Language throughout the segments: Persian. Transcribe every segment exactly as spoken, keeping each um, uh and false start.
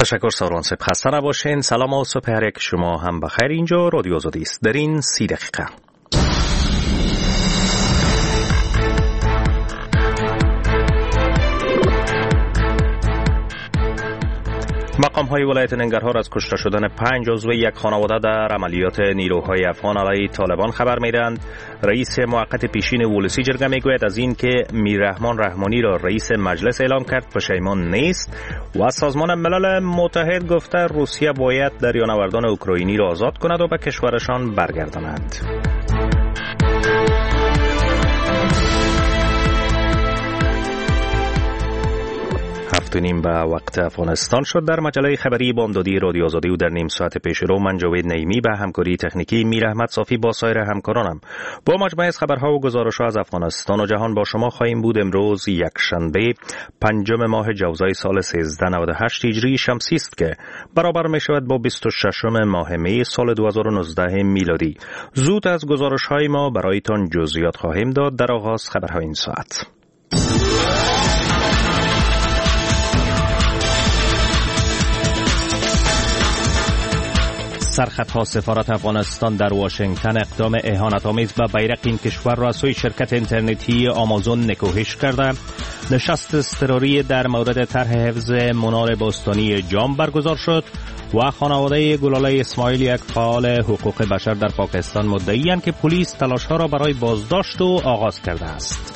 تشکر ساران صبح، خسته نباشین. سلام و صبح هر یک شما هم بخیر. اینجا رادیو آزادی است. در این سی دقیقه مقام‌های ولایت ننگرهار از کشته شدن پنج عضو یک خانواده در عملیات نیروهای افغان علیه طالبان خبر می‌دهند. رئیس موقت پیشین ولسی جرگه میگوید از این که میررحمان رحمانی را رئیس مجلس اعلام کرد پشیمان نیست و سازمان ملل متحد گفته روسیه باید دریانوردان اوکراینی را آزاد کند و به کشورشان برگرداند. هفت و نیم به وقت افغانستان شد. در مجله خبری بامدادی رادیو آزادی و در نیم ساعت پیش رو من جاوید نعیمی به همکاری تکنیکی میر احمد صافی با سایر همکارانم با مجموعه از خبرها و گزارش‌ها از افغانستان و جهان با شما خواهیم بود. امروز یک شنبه پنجم ماه جوزای سال سیزده نود و هشت هجری شمسی است که برابر می شود با بیست و ششم ماه می سال دو هزار و نوزده میلادی. زود از گزارش‌های ما برایتان جزئیات خواهیم داد. در آغاز خبرهای این ساعت. سرخطها سفارت افغانستان در واشنگتن اقدام اهانت‌آمیز به بیرق این کشور را از سوی شرکت اینترنتی آمازون نکوهش کرده. نشست اضطراری در مورد طرح حفظ منار باستانی جام برگزار شد و خانواده گلاله اسماعیل، یک فعال حقوق بشر در پاکستان، مدعی‌اند که پلیس تلاش‌ها را برای بازداشت او آغاز کرده است.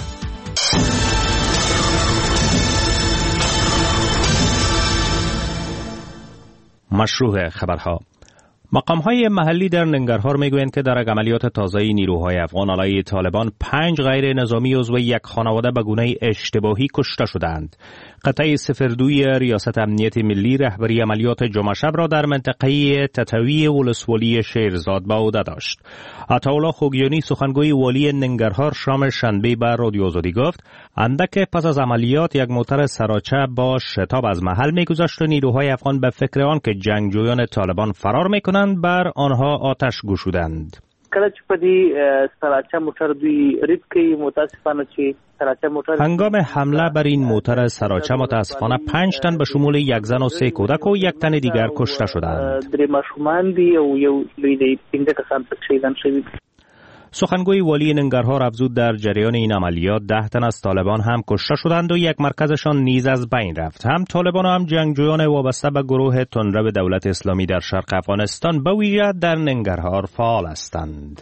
مشروع خبرها. مقام‌های محلی در ننگرهار میگویند که در عملیات تازه نیروهای افغان علیه طالبان پنج غیر نظامی عضو یک خانواده به گونه اشتباهی کشته شدند. قطعه صفر دوی ریاست امنیت ملی رهبری عملیات جمعه شب را در منطقه تطوی ولسوالی شیرزاد به عهده داشت. عطاالله خوگیانی سخنگوی والی ننگرهار شام شنبه به رادیو آزادی گفت اندک پس از عملیات یک موتر سراچه با شتاب از محل میگذشت و نیروهای افغان به فکر آن که جنگجویان طالبان فرار میکنند بر آنها آتش گشودند. کله چې په دې سراچه موټر دوی ریب کوي متاسفانه چې سراچه موټر هنگام حمله بر این موتر سراچه متاسفانه پنج تن به شمول یک زن و سه کودک و یک تن دیگر کشته شدند. درې ماشومان دي او یو لوی دی پنځه کسان پکې شهیدان شوي. سخنگوی والی ننگرهار افزود در جریان این عملیات ده تن از طالبان هم کشته شدند و یک مرکزشان نیز از بین رفت. هم طالبان و هم جنگجویان وابسته به گروه تندرو دولت اسلامی در شرق افغانستان به ویژه در ننگرهار فعال هستند.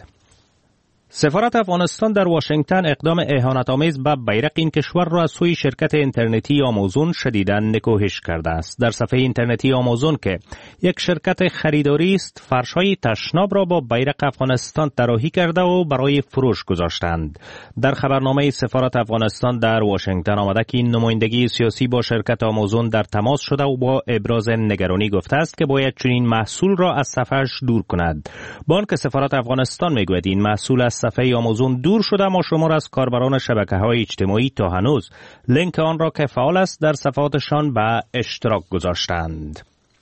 سفارت افغانستان در واشنگتن اقدام اهانت‌آمیز به بیرق این کشور را از سوی شرکت اینترنتی آمازون شدیداً نکوهش کرده است. در صفحه اینترنتی آمازون که یک شرکت خریداری است، فرش‌های تشناب را با بیرق افغانستان طراحی کرده و برای فروش گذاشتند. در خبرنامه سفارت افغانستان در واشنگتن آمده که این نمایندگی سیاسی با شرکت آمازون در تماس شده و با ابراز نگرانی گفته است که باید چنین محصول را از صفحه‌اش دور کند. با آنکه سفارت افغانستان میگوید این محصول از صفحه آمازون دور شده، اما شمار از کاربران شبکه‌های اجتماعی تا هنوز لینک آن را که فعال است در صفحاتشان به اشتراک گذاشتند.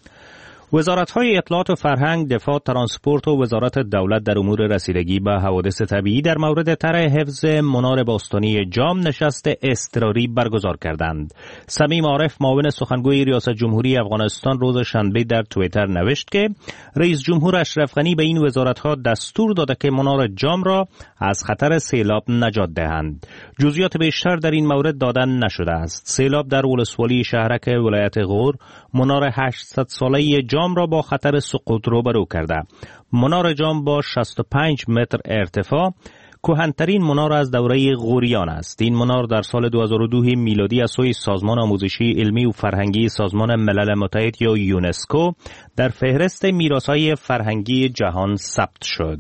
وزارت‌های اطلاعات و فرهنگ، دفاع، ترانسپورت و وزارت دولت در امور رسیدگی به حوادث طبیعی در مورد طرح حفظ منار باستانی جام نشست اضطراری برگزار کردند. صمیم عارف، معاون سخنگوی ریاست جمهوری افغانستان، روز شنبه در توییتر نوشت که رئیس جمهور اشرف غنی به این وزارت‌ها دستور داده که منار جام را از خطر سیلاب نجات دهند. جزئیات بیشتر در این مورد دادن نشده است. سیلاب در ولسوالی شهرک ولایت غور منار هشتصد ساله جام را با خطر سقوط روبرو کرده. منار جام با شصت و پنج متر ارتفاع کهن‌ترین منار از دوره غوریان است. این منار در سال دو هزار و دو میلادی از سوی سازمان آموزشی علمی و فرهنگی سازمان ملل متحد یا یونسکو در فهرست میراث‌های فرهنگی جهان ثبت شد.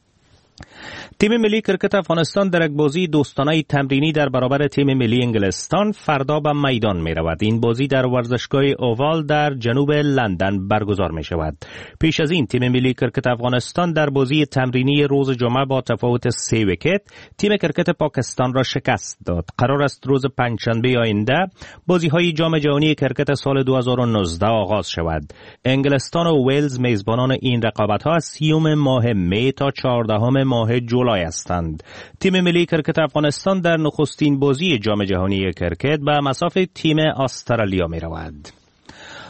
تیم ملی کرکت افغانستان در یک بازی دوستانه تمرینی در برابر تیم ملی انگلستان فردا به میدان می رود. این بازی در ورزشگاه اووال در جنوب لندن برگزار می شود. پیش از این تیم ملی کرکت افغانستان در بازی تمرینی روز جمعه با تفاوت سه ویکت تیم کرکت پاکستان را شکست داد. قرار است روز پنجشنبه آینده بازی های جام جهانی کرکت سال دو هزار و نوزده آغاز شود. انگلستان و ویلز میزبانان این رقابت ها از سیوم ماه می تا چهاردهم ماه جولای هستند. تیم ملی کرکت افغانستان در نخستین بازی جام جهانی کرکت به مصاف تیم استرالیا می رود.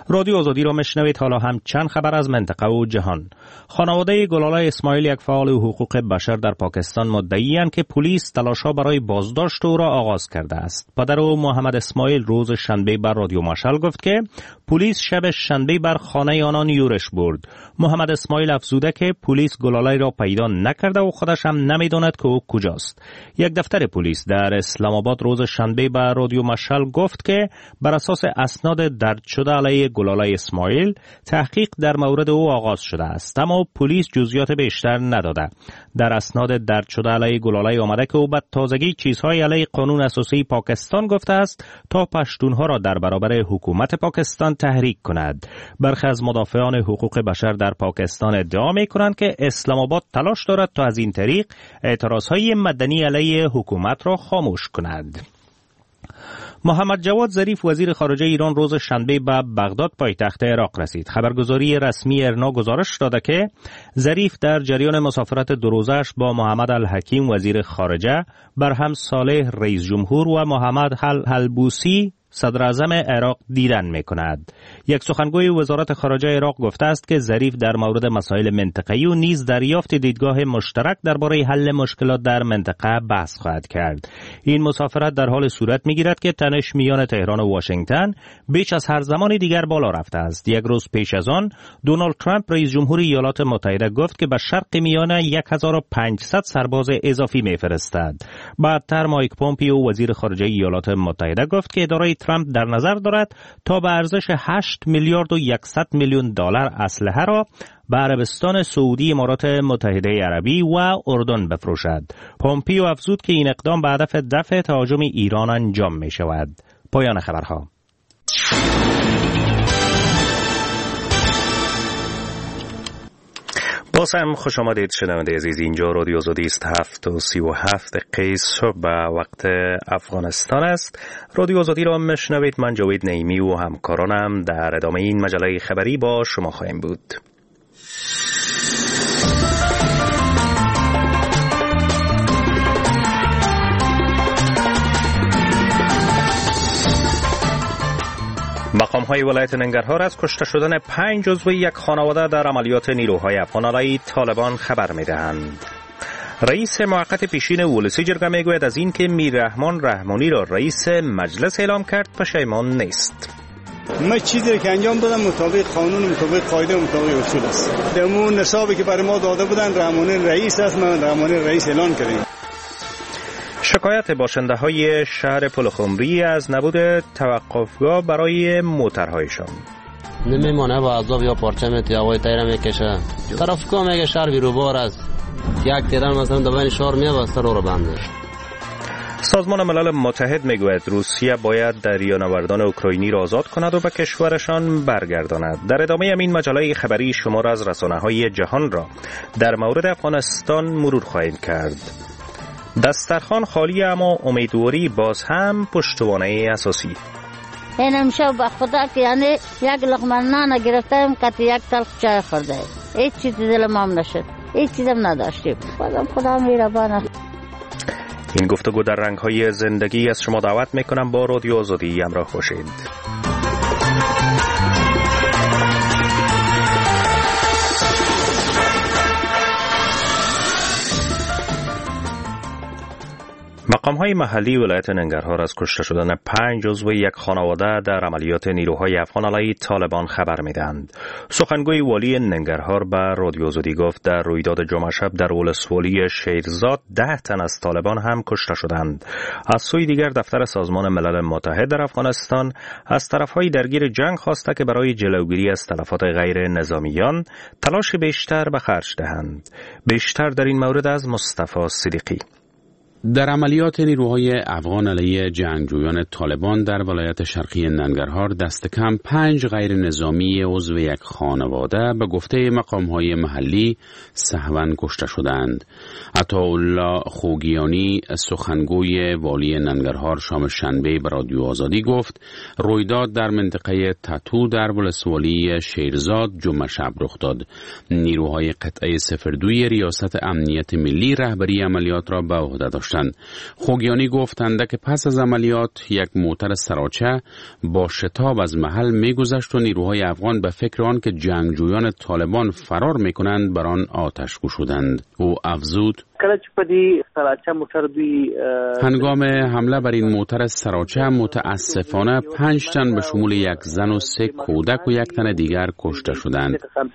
رادیو آزادی را میشنوید. حالا هم چند خبر از منطقه و جهان. خانواده گلالای اسماعیل، یک فعال حقوق بشر در پاکستان، مدعی‌اند که پلیس تلاش‌ها برای بازداشت او را آغاز کرده است. پدر او محمد اسماعیل روز شنبه بر رادیو مشعل گفت که پلیس شب شنبه بر خانه آنان یورش برد. محمد اسماعیل افزوده که پلیس گلالای را پیدا نکرده و خودش هم نمی‌داند که او کجاست. یک دفتر پلیس در اسلام آباد روز شنبه بر رادیو مشعل گفت که بر اساس اسناد درج شده علیه گلالای اسماعیل تحقیق در مورد او آغاز شده است، اما پلیس جزئیات بیشتر نداده. در اسناد درج شده علیه گلالای آمده که او به تازگی چیزهای علیه قانون اساسی پاکستان گفته است تا پشتونها را در برابر حکومت پاکستان تحریک کند. برخی از مدافعان حقوق بشر در پاکستان ادعا می‌کنند که اسلام آباد تلاش دارد تا از این طریق اعتراضهای مدنی علیه حکومت را خاموش کند. محمد جواد ظریف وزیر خارجه ایران روز شنبه به بغداد پایتخت عراق رسید. خبرگزاری رسمی ارنا گزارش داده که ظریف در جریان مسافرت دو روزه‌اش با محمد الحکیم وزیر خارجه، برهم صالح رئیس جمهور و محمد الحلبوسی صدر اعظم عراق دیدن می کند. یک سخنگوی وزارت خارجه عراق گفته است که ظریف در مورد مسائل منطقه‌ای و نیز دریافت دیدگاه مشترک درباره حل مشکلات در منطقه بحث خواهد کرد. این مسافرت در حال صورت می گیرد که تنش میان تهران و واشنگتن بیش از هر زمان دیگر بالا رفته است. یک روز پیش از آن دونالد ترامپ رئیس جمهور ایالات متحده گفت که به شرق میانه هزار و پانصد سرباز اضافی می‌فرستد. بعدتر مایک پومپیو وزیر خارجه ایالات متحده گفت که اداره ترامپ در نظر دارد تا به ارزش هشت میلیارد و صد میلیون دلار اسلحه را به عربستان سعودی، امارات متحده عربی و اردن بفروشد. پومپیو افزود که این اقدام به هدف دفع تهاجم ایران انجام می شود. پایان خبرها. باز هم خوش آمدید شنونده عزیز. اینجا رادیو آزادی است. هفت و سی و هفت دقیقه صبح به وقت افغانستان است. رادیو آزادی را میشنوید. من جاوید نعیمی و همکارانم در ادامه این مجله خبری با شما خواهیم بود. مقام‌های ولایت ننگرهار از کشته شدن پنج عضو یک خانواده در عملیات نیروهای افغان علیه طالبان خبر می‌دهند. رئیس موقت پیشین ولسی جرگه میگوید از این که میر رحمان رحمانی را رئیس مجلس اعلام کرد پشیمان نیست. ما چیزی که انجام دادم مطابق قانون، مطابق قاعده، مطابق اصول است. در اون نصابی که برای ما داده بودن رحمانی رئیس است، من رحمانی رئیس اعلان کردم. شکایت باشنده های شهر پلخمری از نبود توقفگاه برای موترهایشان. نمیمونه با عذاب یا پرچم تیاوی تیره میکشه. ترافیکا میگه شهر بیروبار است. یک تیران مثلا دوباره شهر میبسته رو رو بنده. سازمان ملل متحد میگوید روسیه باید دریانوردان اوکراینی را آزاد کند و به کشورشان برگرداند. در ادامه این مجله خبری شما را از رسانه‌های جهان را در مورد افغانستان مرور خواهیم کرد. دسترخوان خالی اما امیدواری باز هم پشتوانه اساسی. این امشب به خدا که یعنی یک لقمه نان گرفتم که یک تلخ چای خورده. هیچ چیز دلم هم نشد. هیچ چیزم نداشتیم. خودم خدا میربانه. این گفتگو در رنگ‌های زندگی از شما دعوت میکنم با رادیو آزادی همراه باشید. مقام‌های محلی ولایت ننگرهار از کشته شدن پنج عضو یک خانواده در عملیات نیروهای افغان علیه طالبان خبر می‌دهند. سخنگوی والی ننگرهار به رادیو آزادی گفت در رویداد جمعه شب در ولسوالی شیرزاد ده تن از طالبان هم کشته شدند. از سوی دیگر دفتر سازمان ملل متحد در افغانستان از طرف‌های درگیر جنگ خواسته که برای جلوگیری از تلفات غیر نظامیان تلاش بیشتر به خرج دهند. بیشتر در این مورد از مصطفی صدیقی. در عملیات نیروهای افغان علیه جنگجویان طالبان در ولایت شرقی ننگرهار دست کم پنج غیر نظامی عضو یک خانواده به گفته مقام‌های محلی سهواً کشته شدند. عطاالله خوگیانی سخنگوی والی ننگرهار شام شنبه به رادیو آزادی گفت رویداد در منطقه تتو در ولسوالی شیرزاد جمعه شب رخ داد. نیروهای قطعه صفر دوی ریاست امنیت ملی رهبری عملیات را به عهده داشتند. داشتند. خوگیانی گفت اندک پس از عملیات یک موتر سراچه با شتاب از محل می‌گذشت و نیروهای افغان به فکر آن که جنگجویان طالبان فرار می‌کنند بر آن آتش گشودند. او افزود: هنگام حمله بر این موتر سراچه متاسفانه پنج تن به شمول یک زن و سه کودک و یک تن دیگر کشته شدند.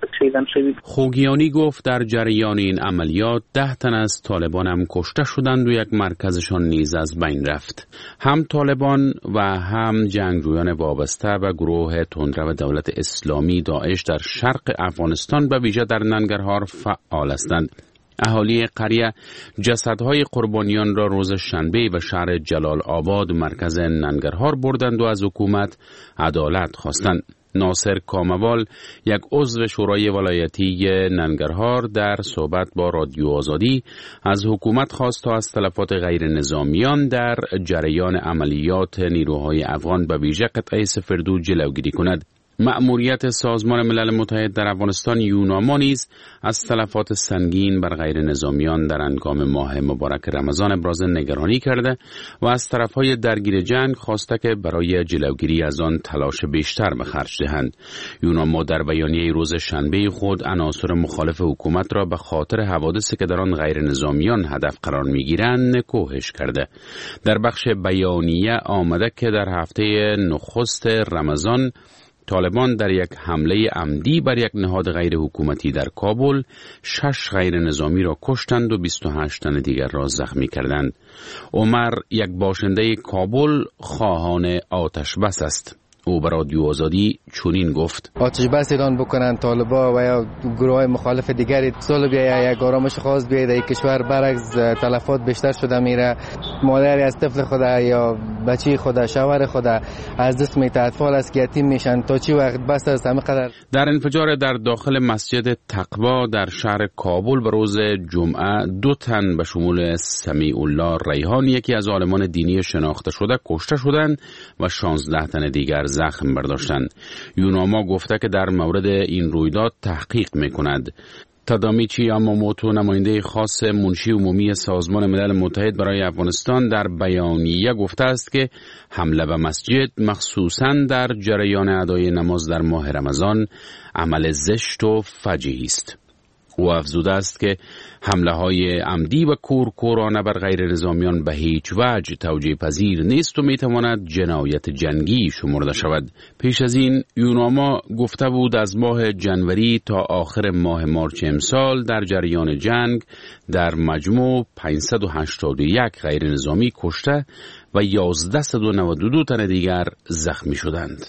خوگیانی گفت در جریان این عملیات ده تن از طالبان هم کشته شدند و یک مرکزشان نیز از بین رفت. هم طالبان و هم جنگجویان وابسته به گروه تندرو دولت اسلامی داعش در شرق افغانستان به ویژه در ننگرهار فعال هستند. اهالی قریه جسدهای قربانیان را روز شنبه به شهر جلال آباد مرکز ننگرهار بردند و از حکومت عدالت خواستند. ناصر کاموال، یک عضو شورای ولایتی ننگرهار، در صحبت با رادیو آزادی از حکومت خواست تا از تلفات غیر نظامیان در جریان عملیات نیروهای افغان به ویژه قطعه سفردو جلوگیری کند. مأموریت سازمان ملل متحد در افغانستان یوناما نیز از تلفات سنگین بر غیر نظامیان در هنگام ماه مبارک رمضان ابراز نگرانی کرده و از طرفهای درگیر جنگ خواسته که برای جلوگیری از آن تلاش بیشتر به خرج دهند. یوناما در بیانیه روز شنبه خود عناصر مخالف حکومت را به خاطر حوادثی که در آن غیر نظامیان هدف قرار می‌گیرند کوهش کرده. در بخش بیانیه آمده که در هفته نخست رمضان طالبان در یک حمله عمدی بر یک نهاد غیر حکومتی در کابل شش غیر نظامی را کشتند و بیست و هشت تن دیگر را زخمی کردند. عمر، یک باشنده کابل، خواهان آتش بس است. او به رادیو آزادی چنین گفت: آتش بس اعلان بکنن طالبا و یا گروهای مخالف دیگری صلح بیاید، یک آرامش خاص بیاید در کشور. برعکس تلفات بیشتر شده میره. مادری از طفل خدا یا بچی خدا، شوهر خدا از دست میته، اطفال از که یتیم میشن. تا چی وقت بس است همه قدر. در انفجار در داخل مسجد تقوا در شهر کابل به روز جمعه دو تن به شمول سمیع الله ریحان، یکی از عالمان دینی شناخته شده، کشته شدند و شانزده تن دیگر زخم برداشتند. یوناما گفته که در مورد این رویداد تحقیق میکند. تادامیچی یاماموتو، نماینده خاص منشی عمومی سازمان ملل متحد برای افغانستان، در بیانیه گفته است که حمله به مسجد مخصوصاً در جریان ادای نماز در ماه رمضان عمل زشت و فجیعی است. او افزوده است که حمله های عمدی و کورکورانه بر غیر نظامیان به هیچ وجه توجیه پذیر نیست و می تواند جنایت جنگی شمرده شود. پیش از این یوناما گفته بود از ماه جنوری تا آخر ماه مارچ امسال در جریان جنگ در مجموع پانصد و هشتاد و یک غیر نظامی کشته و یازده و نود و دو تن دیگر زخمی شدند.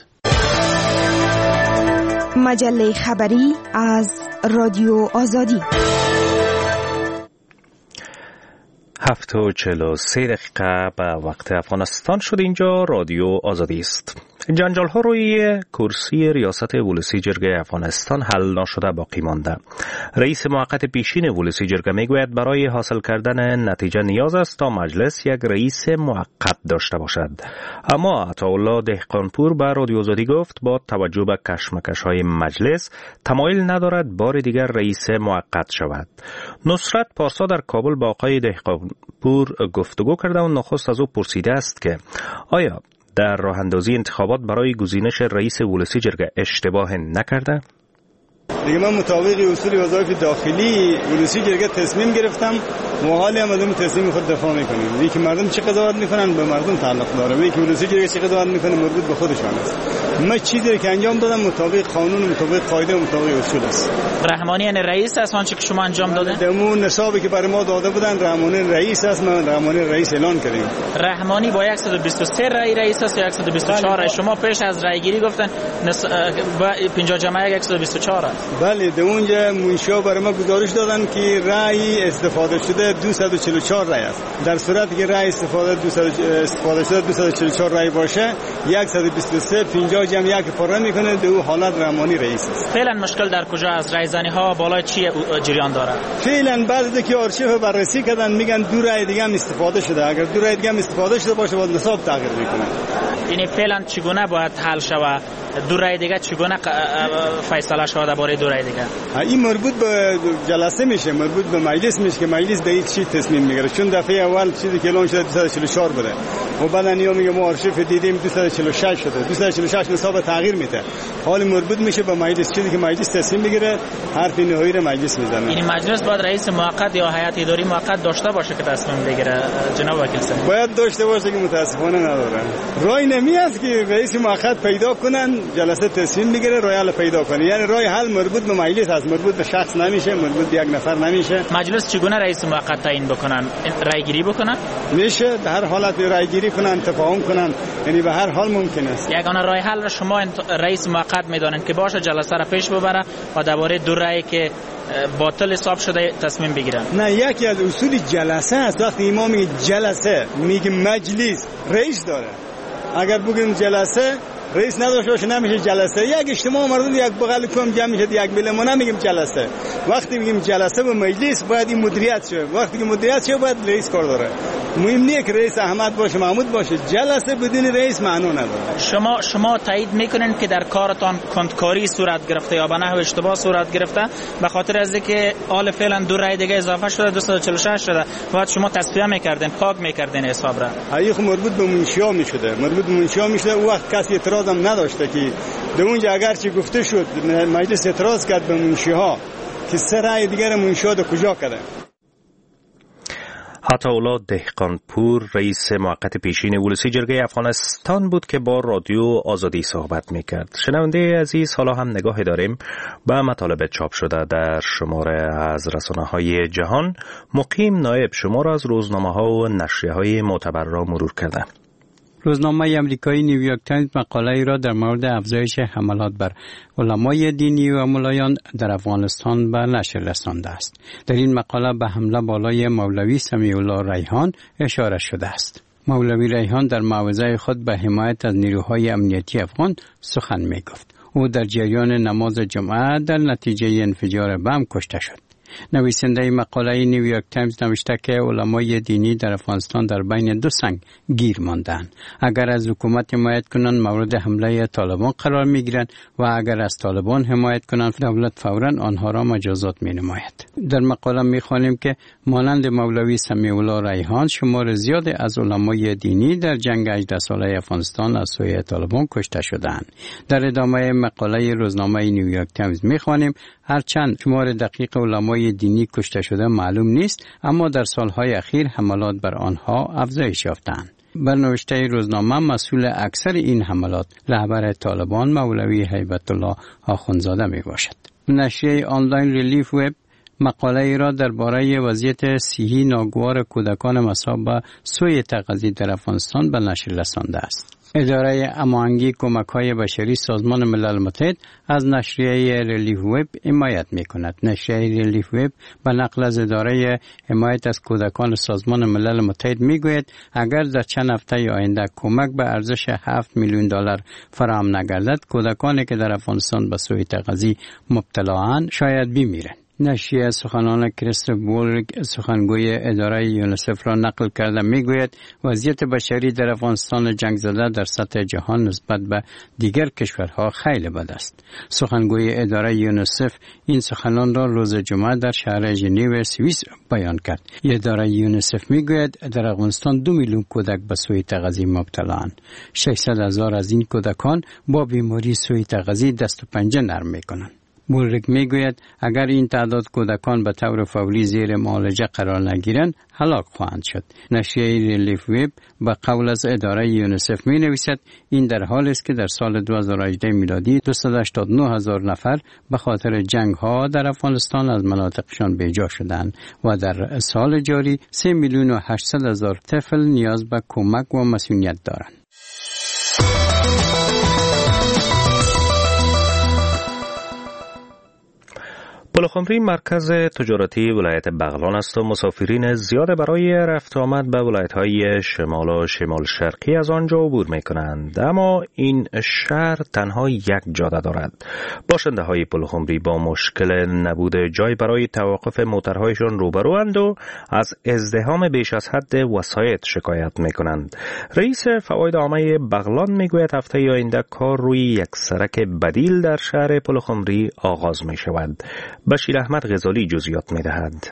مجله خبری از رادیو آزادی. هفت و چهل و سه دقیقه به وقت افغانستان شد. اینجا رادیو آزادی است. جنجال ها روی کرسی ریاست ولسی جرگه افغانستان حل نشده باقی مانده. رئیس موقت پیشین ولسی جرگه میگوید برای حاصل کردن نتیجه نیاز است تا مجلس یک رئیس موقت داشته باشد. اما عطاالله دهقانپور به رادیو آزادی گفت با توجه به کشمکش های مجلس تمایل ندارد بار دیگر رئیس موقت شود. نصرت پارسا در کابل با آقای دهقانپور گفتگو کرده و نخست از او پرسیده است که آیا در راه اندازی انتخابات برای گزینش رئیس ولسی جرگه اشتباه نکرده؟ دیگه من مطابق اصول وظایف داخلی ولسی جرگه تصمیم گرفتم و حالی هم از تصمیم خود دفاع میکنیم. اینکه مردم چه قضاوت میکنن به مردم تعلق داره، اینکه ولسی جرگه چه قضاوت میکنه مربوط به خودشان است. من چیزی که انجام دادم مطابق قانون، مطابق قاعده و مطابق اصول است. رحمانی یعنی رئیس است آنچه که شما انجام دادن؟ دمون نصابی که برای ما داده بودن رحمانی رئیس است. من رحمانی رئیس اعلان کردیم. رحمانی با صد و بیست و سه رای رئیس است یا صد و بیست و چهار رای؟ شما پیش از رای گیری گفتن نص... پنجاه جمع صد و بیست و چهار است. بله، در اونجا منشیا برای ما گزارش دادن که رای استفاده شده دویست و چهل و چهار رای است. در صورتی که رای استفاده دویست استفاده شده دویست و چهل و چهار رای باشه صد و بیست و سه پنجاه جمع یک پاره میکنه، در اون حالت رحمانی رئیس است. فعلا مشکل در کجا از رایزنی ها بالای چی جریان داره؟ فعلا بعضی که آرشیو بررسی کردن میگن دو رای دیگه هم استفاده شده. اگر دو رای دیگه هم استفاده شده باشه باید نصاب تغییر میکنه. این فعلا چگونه باید حل شود؟ دو رای دیگه چگونه فیصله شود درباره دو رای دیگه؟ این مربوط به جلسه میشه، مربوط به مجلس میشه که مجلس به یک چی تصمیم میگیره. چون دفعه اول چیزی که اعلام شده دویست و چهل و چهار بوده و بعد انیا میگه ما آرشیف دیدیم دویست و چهل و شش شده. دویست و چهل و شش نصاب تغییر میده. حال مربوط میشه به مجلس، چیزی که مجلس تصمیم میگیره حرف نهایی رو مجلس میزنه. این مجلس باید رئیس موقت یا هیئت اداری موقت داشته باشه که تصمیم بگیره جناب وکیل صاحب؟ باید داشته باشه که متاسفانه نداره. رای نمیاد که رئیس موقت پیدا کنن، جلسه تصمیم میگیره رای حل پیدا کنه. یعنی رای حل مربوط به مجلس است، مربوط به شخص نمیشه، مربوط به یک نفر نمیشه. مجلس چگونه رئیس موقت تعیین بکنن؟ رای گیری بکنن؟ میشه در هر حالت رای گیری کنن، تفاهم کنن، یعنی به هر حال ممکن است. یگانه رای حل را شما رئیس موقت میدونن که باشه جلسه را پیش ببره و درباره دو رای که باطل حساب شده تصمیم بگیرن. نه، یکی از اصول جلسه است. وقتی امام میگه جلسه میگه مجلس رئیس داره. اگر بگیم جلسه رئیس نداشته باشه نمیشه جلسه. یک اجتماع مردم یک بغل کم جمع میشه یک بله، ما نمیگیم جلسه. وقتی میگیم جلسه به مجلس باید این مدیریت شه. وقتی که مدیریت شه باید رئیس کار داره. مهم نیست که رئیس احمد باشه محمود باشه، جلسه بدون رئیس معنی نداره. شما شما تایید میکنین که در کارتان کندکاری صورت گرفته یا به نحو اشتباه صورت گرفته به خاطر از اینکه حال فعلا دو رای دیگه اضافه شده دویست و چهل و شش شده، بعد شما تصفیه میکردین، پاک میکردین حساب را. ایخ مربوط به منشیا میشده، مربوط به منشیا میشده. او وقت کسی اعتراض هم نداشته که در اونجا اگر چی گفته شد مجلس اعتراض کرد به منشیها که سه رای دیگر منشیا ده کجا کرده. عطاالله دهقانپور رئیس موقت پیشین ولسی جرگه افغانستان بود که با رادیو آزادی صحبت میکرد. شنونده عزیز، حالا هم نگاهی داریم به مطالب چاپ شده در شماره از رسانه های جهان. مقیم نایب شمار از روزنامه ها و نشریه های معتبر را مرور کرده. روزنامه امریکایی نیویورک تایمز مقاله‌ای را در مورد افزایش حملات بر علمای دینی و ملایان در افغانستان به نشر رسانده است. در این مقاله به حمله بالای مولوی سمیع الله ریحان اشاره شده است. مولوی ریحان در موعظه خود به حمایت از نیروهای امنیتی افغان سخن می‌گفت. او در جریان نماز جمعه در نتیجه انفجار بم کشته شد. نویسنده مقاله نیویورک تایمز نوشته که علمای دینی در افغانستان در بین دو سنگ گیر ماندند. اگر از حکومت حمایت کنند مورد حمله طالبان قرار می گیرند و اگر از طالبان حمایت کنند دولت فوراً آنها را مجازات می نماید. در مقاله می خوانیم که مانند مولوی سمیع الله ریحان شمار زیاد از علمای دینی در جنگ هجده ساله افغانستان از سوی طالبان کشته شدند. در ادامه مقاله روزنامه نیویورک تایمز می خوانیم هرچند شمار دقیق علمای دینی کشته شده معلوم نیست، اما در سالهای اخیر حملات بر آنها افزایش یافتند. بر نوشته روزنامه مسئول اکثر این حملات رهبر طالبان مولوی هیبت الله آخوندزاده می باشد. نشریه آنلاین ریلیف وب مقاله ای را درباره وضعیت صحی ناگوار کودکان مصاب به سوء تغذیه در افغانستان به نشر رسانده است. اداره هماهنگی کمک‌های بشری سازمان ملل متحد از نشریه ریلیف وب حمایت می‌کند. نشریه ریلیف وب به نقل از اداره حمایت از کودکان سازمان ملل متحد می‌گوید اگر در چند هفته آینده کمک به ارزش هفت میلیون دلار فراهم نگردد کودکانی که در افغانستان به سوء تغذیه مبتلااند شاید بمیرند. نشریه سخنان کریستوف بولرگ سخنگوی اداره یونیسف را نقل کرده میگوید وضعیت بشری در افغانستان جنگ زده در سطح جهان نسبت به دیگر کشورها خیلی بد است. سخنگوی اداره یونیسف این سخنان را روز جمعه در شهر ژنو سوئیس بیان کرد. اداره یونیسف میگوید در افغانستان دو میلیون کودک به سوء تغذیه مبتلااند. ششصد هزار از این کودکان با بیماری سوء تغذیه دست و پنجه نرم میکنند. بولرگ میگوید اگر این تعداد کودکان به طور فوری زیر معالجه قرار نگیرند هلاک خواهند شد. نشریه ریلیف وب به قول از اداره یونیسف می نویسد این در حالی است که در سال دو هزار و هجده میلادی دویست و هشتاد و نه هزار نفر به خاطر جنگ ها در افغانستان از مناطقشان بیجا شدند و در سال جاری سه میلیون و هشتصد هزار طفل نیاز به کمک و مسئولیت دارند. پلخمری مرکز تجارتی ولایت بغلان است و مسافرین زیاد برای رفت آمد به ولایت‌های شمال و شمال شرقی از آنجا عبور می‌کنند. اما این شهر تنها یک جاده دارد. باشنده‌های پلخمری با مشکل نبود جای برای توقف موترهایشان روبروند و از ازدحام بیش از حد وسایط شکایت می‌کنند. رئیس فواید عامه بغلان می‌گوید هفته آینده کار روی یک سرک بدیل در شهر پلخمری آغاز می‌شود. بشیر احمد غزالی جزئیات می‌دهد.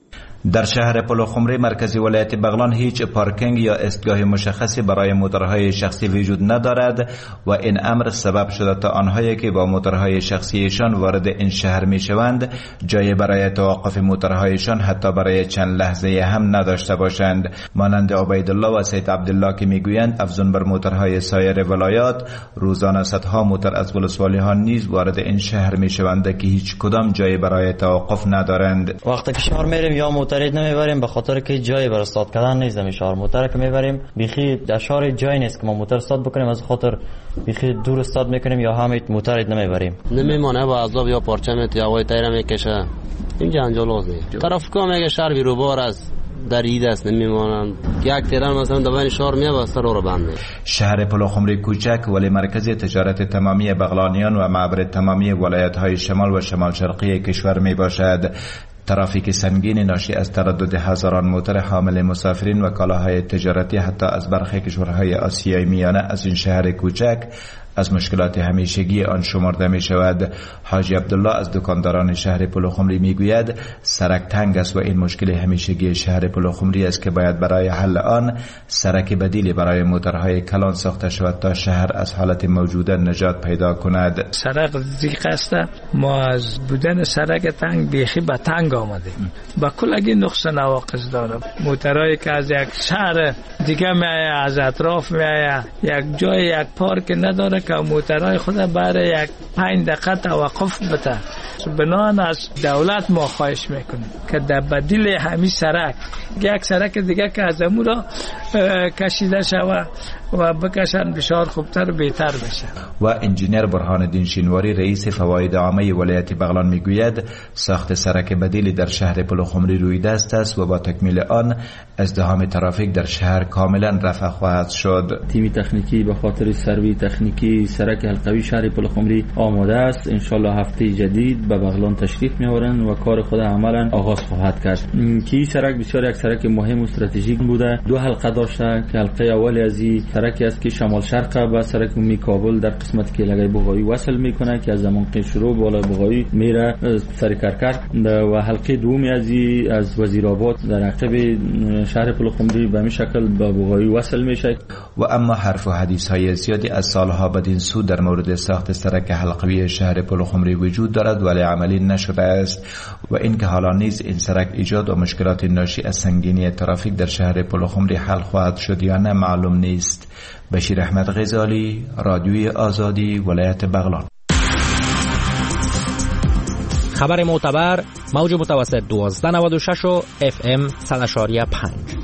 در شهر پلخمری مرکزی ولایت بغلان هیچ پارکینگ یا ایستگاه مشخصی برای موتورهای شخصی وجود ندارد و این امر سبب شده تا آنهایی که با موتورهای شخصیشان وارد این شهر میشوند جای برای توقف موتورهایشان حتی برای چند لحظه هم نداشته باشند. مانند عبیدالله و سید عبدالله که میگویند افزون بر موتورهای سایر ولایات روزانه صدها موتور از ولسوالی ها نیز وارد این شهر میشوند که هیچ کدام جای برای توقف ندارند. وقتی که شهر میریم یا موتور نمیبریم به خاطر که جایی برای استاد کردن نیست. می شهر موتور که میبریم بیخی در شهر جای نیست که ما موتور استاد بکنیم، از خاطر بیخی دور استاد میکنیم یا همین موتور نمیبریم. نمیمونه با عذاب یا پرچمت یا وای تایر میکشه. این جنجال است. ترافیکا میگه شهر بیروبار است. در اید است نمیمانند. یک تیران مثلا دوباره شهر میابسته رو بند. شهر پلخمری کوچک ولی مرکز تجارت تمامی بغلانیان و معبر تمامی ولایت های شمال و شمال شرقی کشور می باشد. ترافیک سنگین ناشی از تردد هزاران موتور حامل مسافرین و کالاهای تجارتی حتی از برخی کشورهای آسیای میانه از این شهر کوچک از مشکلات همیشگی آن شمرده می شود. حاجی عبدالله از دکانداران شهر پلخمری می گوید سرک تنگ است و این مشکل همیشگی شهر پلخمری است که باید برای حل آن سرک بدیلی برای موتورهای کلان ساخته شود تا شهر از حالت موجوده نجات پیدا کند. سرک ضیق است، ما از بودن سرک تنگ بیخی به تنگ آمدیم. با کلگی نقص نواقص داره. موتورهایی که از یک شهر دیگه میآید، از اطراف میآید، یک جای یک پارک نداره که موترهای خود برای یک پنج دقیقه توقف بده. بنابراین از دولت ما خواهش میکنیم که در بدیل همین سرک یک سرک دیگه که از امو را کشیده شود و بکشن بسیار خوبتر و بهتر بشه. و انجینیر برهان الدین شینواری رئیس فواید عامه ولایت بغلان میگوید ساخت سرک بدیلی در شهر پلخمری روی دست است و با تکمیل آن ازدحام ترافیک در شهر کاملا رفع خواهد شد. تیم تکنیکی به خاطر سروی تکنیکی سرک حلقوی شهر پلخمری آماده است. ان شاء الله هفته جدید به بغلان تشریف میآورند و کار خود عملا آغاز خواهد کرد. کی سرک بسیار یک سرک مهم و استراتژیک بوده. دو حلقه داشته که حلقه اول از این سرکی است که شمال شرق به سرک عمومی کابل در قسمت که لگای بوغایی وصل میکنه که از زمان که شروع بالا بوغایی میره سر کرکر و حلقه دومی از از وزیرآباد در عقب شهر پلخمری به این شکل به بوغایی وصل میشه. و اما حرف و حدیث های زیادی از سالها بدین سو در مورد ساخت سرک حلقوی شهر پلخمری وجود دارد ولی عملی نشده است و اینکه حالا نیز این سرک ایجاد و مشکلات ناشی از سنگینی ترافیک در شهر پلخمری حل خواهد شد یا نه معلوم نیست. بشیر احمد غزالی، رادیوی آزادی، ولایت بغلان. خبر معتبر، موج متوسط دوازده نود و شش و اف ام صد و پنج.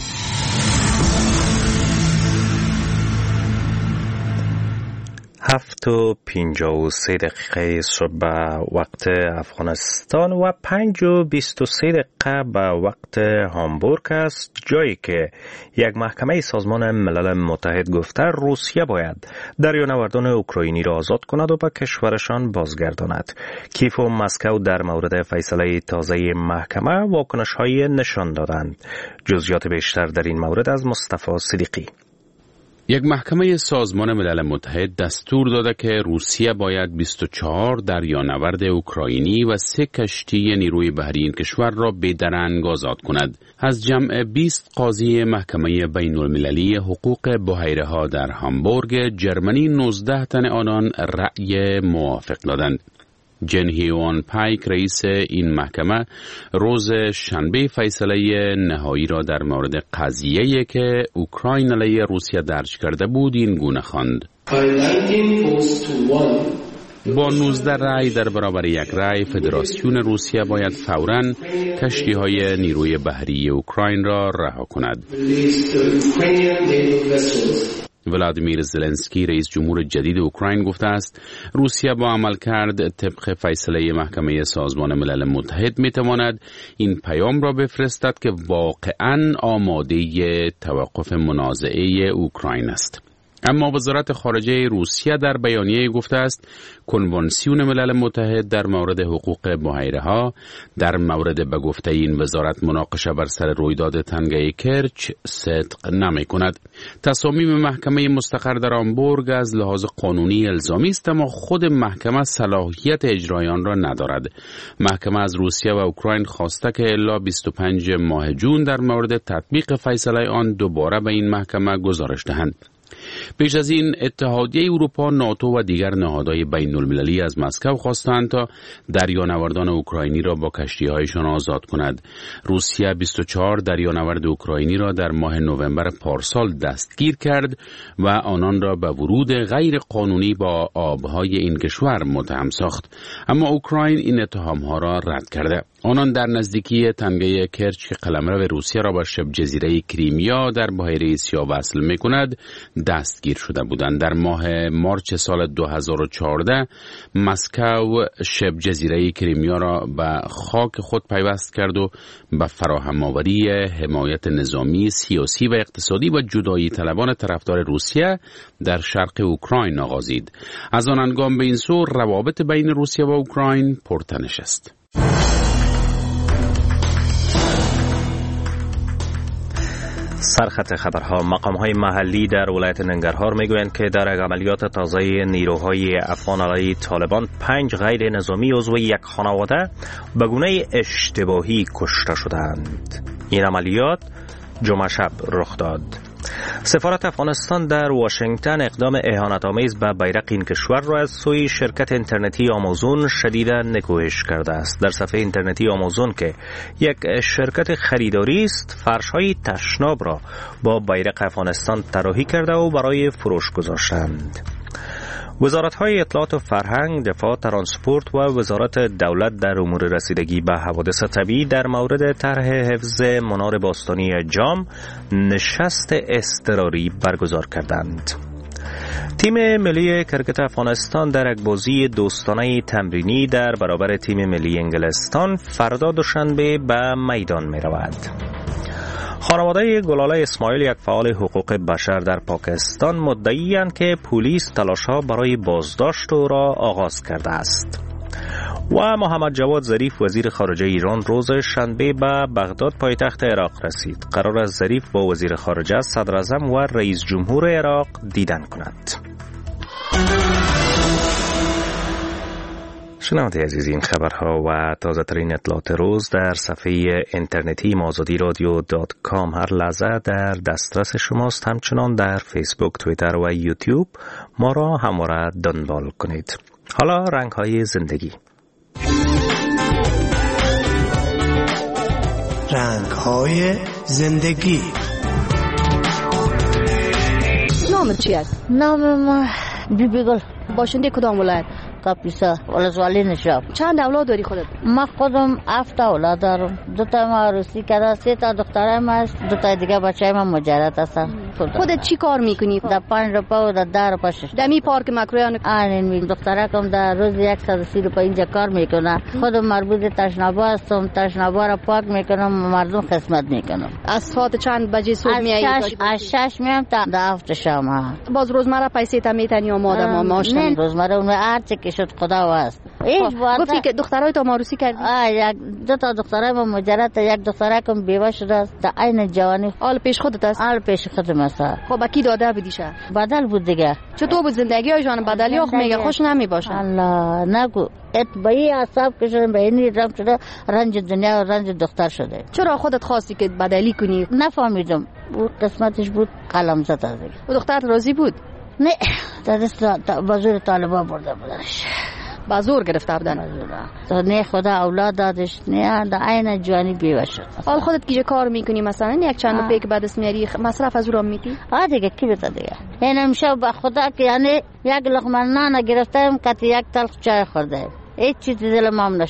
هفت و پینجاه و سه دقیقه صبح به وقت افغانستان و پنج و بیست و سه دقیقه به وقت هامبورگ است، جایی که یک محکمه سازمان ملل متحد گفته روسیه باید دریانوردان اوکراینی را آزاد کند و به کشورشان بازگرداند. کیف و مسکو در مورد فیصله تازه محکمه واکنش‌های نشان دادند. جزئیات بیشتر در این مورد از مصطفی صدیقی. یک محکمه سازمان ملل متحد دستور داده که روسیه باید بیست و چهار دریانورد اوکراینی و سه کشتی نیروی بحری این کشور را بی‌درنگ آزاد کند. از جمع بیست قاضی محکمه بین المللی حقوق بحیره‌ها در هامبورگ، جرمنی نوزده تن آنان رأی موافق دادند. جن هیوان پایک رئیس این محکمه روز شنبه فیصله نهایی را در مورد قضیه‌ای که اوکراین علیه روسیه درج کرده بود این گونه خواند: با نوزده رأی در برابر یک رأی فدراسیون روسیه باید فوراً کشتی‌های نیروی بحری اوکراین را رها کند. ولادیمیر زلنسکی رئیس جمهور جدید اوکراین گفته است روسیه با عمل کرد طبق فیصله محکمه سازمان ملل متحد میتواند این پیام را بفرستد که واقعاً آماده توقف منازعه اوکراین است. اما وزارت خارجه روسیه در بیانیه گفته است کنوانسیون ملل متحد در مورد حقوق بحیره‌ها در مورد به گفته این وزارت مناقشه بر سر رویداد تنگه کرچ صدق نمی کند. تصامیم محکمه مستقر در آمبورگ از لحاظ قانونی الزامی است، اما خود محکمه صلاحیت اجرای آن را ندارد. محکمه از روسیه و اوکراین خواسته که الا بیست و پنجم ماه جون در مورد تطبیق فیصله آن دوباره به این محکمه گزارش دهند. پیش از این اتحادیه اروپا، ناتو و دیگر نهادهای بین المللی از مسکو خواستند تا دریانوردان اوکراینی را با کشتی‌هایشان آزاد کند. روسیه بیست و چهار دریانورد اوکراینی را در ماه نوامبر پارسال دستگیر کرد و آنان را به ورود غیر قانونی با آبهای این کشور متهم ساخت، اما اوکراین این اتهام‌ها را رد کرده. آنان در نزدیکی تنگه کرچ که قلمرو روسیه را با شبه جزیره کریمیا در بحیره اسیا وصل می‌کند دستگیر شده بودند. در ماه مارچ سال دو هزار و چهارده مسکو شبه جزیره کریمیا را به خاک خود پیوست کرد و به فراهم آوری حمایت نظامی، سیاسی و اقتصادی و جدایی طلبان طرفدار روسیه در شرق اوکراین آغازید. از آن هنگام به این سو روابط بین روسیه و اوکراین پرتنش است. سرخط خبرها. مقام‌های محلی در ولایت ننگرهار میگویند که در عملیات تازه نیروهای افغان علیه طالبان پنج غیر نظامی عضو یک خانواده به گونه اشتباهی کشته شدند. این عملیات جمعه شب رخ داد. سفارت افغانستان در واشنگتن اقدام اهانت‌آمیز به بیرق این کشور را از سوی شرکت اینترنتی آمازون شدیداً نکوهش کرده است. در صفحه اینترنتی آمازون که یک شرکت خریداری است، فرش‌های تشناب را با بیرق افغانستان طراحی کرده و برای فروش گذاشتند. وزارت‌های اطلاعات و فرهنگ، دفاع، ترانسپورت و وزارت دولت در امور رسیدگی به حوادث طبیعی در مورد طرح حفظ منار باستانی جام نشست اضطراری برگزار کردند. تیم ملی کرکت افغانستان در یک بازی دوستانه تمرینی در برابر تیم ملی انگلستان فردا دوشنبه به میدان می رود. خانواده گلاله اسماعیل، یک فعال حقوق بشر در پاکستان، مدعی‌اند که پلیس تلاش‌ها برای بازداشت او را آغاز کرده است. و محمد جواد ظریف وزیر خارجه ایران روز شنبه به بغداد پایتخت عراق رسید. قرار است ظریف با وزیر خارجه، صدر اعظم و رئیس جمهور عراق دیدن کند. شنونده عزیز، این خبرها و تازه ترین اطلاعات روز در صفحه اینترنتی آزادی رادیو دات کام هر لحظه در دسترس شماست. همچنان در فیسبوک، توییتر و یوتیوب ما را همواره دنبال کنید. حالا رنگ های زندگی. رنگ های زندگی. نامت چی است؟ نام ما بیبی گل. باشنده کدام ولایت؟ کاپیسا، ولسوالی نشاب. چند اولاد داری خودت؟ ما خودم هفت اولاد دارم. دو تا ما عروسی کرده، سه تا دخترم هست، دو تا دیگه بچه ما مجرد هستن. خودت چی کار میکنی؟ در پنج روپه و در ده روپه شش. در می پارک مکرویان؟ آنین می دختره کم در روز صد و سی روپه اینجا کار میکنه. خودم مربوط تشنابا هستم، تشنابا را پاک میکنم، مردم خدمت میکنم. از ساعت چند بجه صبح میایی؟ از شش میام تا ده هفت شام. باز روزمره پیسه تا میتنی آماده ما ماشین؟ نه روزمره اون هر چی که شد خدا واسه. هیچ وقت گفتی که دخترای تو معروسی کردی؟ آ یک دو تا دخترای ما مجرد، یک دختره کم بیوه شده است، در عین جوانی. حال پیش خودت است؟ حال پیش خودم است. خب کی داده بودیشه؟ بدل بود دیگه. چطور بود زندگی جان؟ بدلی آخ میگه خوش نمی باشه. الله نگو. اتبایی اعصاب کشن به این رنج شده، رنج دنیا و رنج دختر شده. چرا خودت خواستی که بدلی کنی؟ نفهمیدم. بود قسمتش بود قلم زد از دیگه. و دخترت راضی بود؟ نه، تا دست بازور طالبا برده بودنش. بازور گرفته بودن؟ تو نه خدا اولاد دادش، نه در عین جوانی بیوه شد. حال خودت کیجا کار میکنی مثلا یک چند پیک بعد از میاری مصرف از او را میدی؟ آه دیگه کی بتا دیگه. این همیشه به خدا که یعنی یک لقمه نان گرفتم که یک تلخ چای خورده. هیچ چیزی دل مام نشد.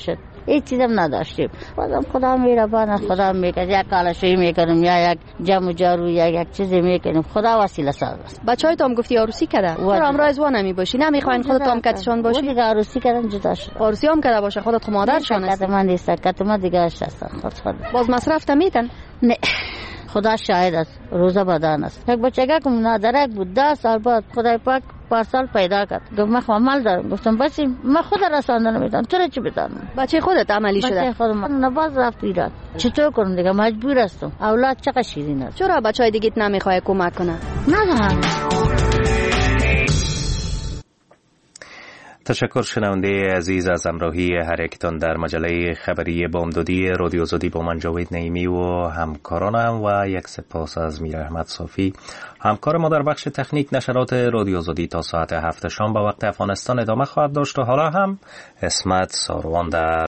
هیچ چیزم نداشتیم. بازم خدا مهربان، خدا میکنه، یک کالشویی میکنیم یا یک جمع جارو یا یک چیزی میکنیم. خدا وسیله ساز است. بچهای تو هم گفتی عروسی کرده؟ چرا امرا از وان نمی باشی؟ نمیخواین خودت هم کتشان باشی؟ دیگه عروسی کردن جدا شد. عروسی هم کرده باشه خودت خود مادرشان است. من نیست، کت ما دیگه هست. خود خود. باز مصرف تمیتن؟ نه. خدا شاهد است، روزه بدان است. یک بچگی که منادرک بود ده سال بعد خدای پاک پارسال پیدا کرد. گفت من عمل دارم. گفتم بس من خود رساندن نمیدونم، تو چی بدانم؟ بچه خودت عملی شده؟ بچه خودم نباز رفت ایران. چطور کنم دیگه؟ مجبور هستم. اولاد چقدر شیرین است. چرا بچهای دیگه نمیخواد کمک کنه؟ نه. تشکر شنونده عزیز از همراهی هر یکتان در مجله خبری بامدادی رادیو آزادی با من جاوید نعیمی و همکارانم و یک سپاس از میر احمد صافی همکار ما در بخش تکنیک. نشرات رادیو آزادی تا ساعت هفت شام به وقت افغانستان ادامه خواهد داشت و حالا هم اسمت ساروان در